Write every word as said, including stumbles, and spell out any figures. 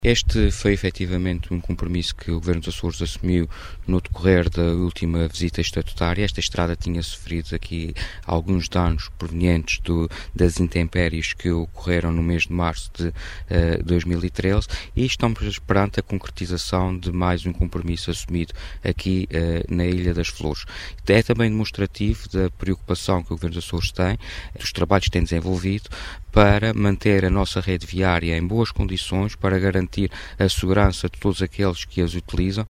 Este foi efetivamente um compromisso que o Governo dos Açores assumiu no decorrer da última visita estatutária. Esta estrada tinha sofrido aqui alguns danos provenientes do, das intempéries que ocorreram no mês de março de uh, dois mil e treze e estamos perante a concretização de mais um compromisso assumido aqui uh, na Ilha das Flores. É também demonstrativo da preocupação que o Governo dos Açores tem, dos trabalhos que tem desenvolvido para manter a nossa rede viária em boas condições, para garantir a segurança de todos aqueles que as utilizam.